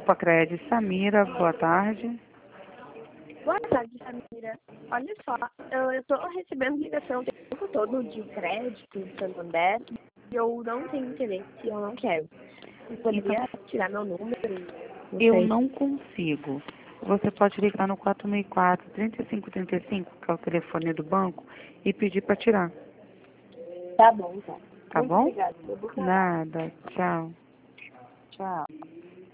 Pacred, Samira, boa tarde. Boa tarde, Samira. Olha só, eu estou recebendo ligação o tempo todo de crédito do Santander e eu não tenho interesse, eu não quero. Você poderia tirar meu número? Eu não consigo. Você pode ligar no 464-3535, que é o telefone do banco, e pedir para tirar. Tá bom, então. Tá Muito bom? obrigada. Nada. Tchau. Tchau.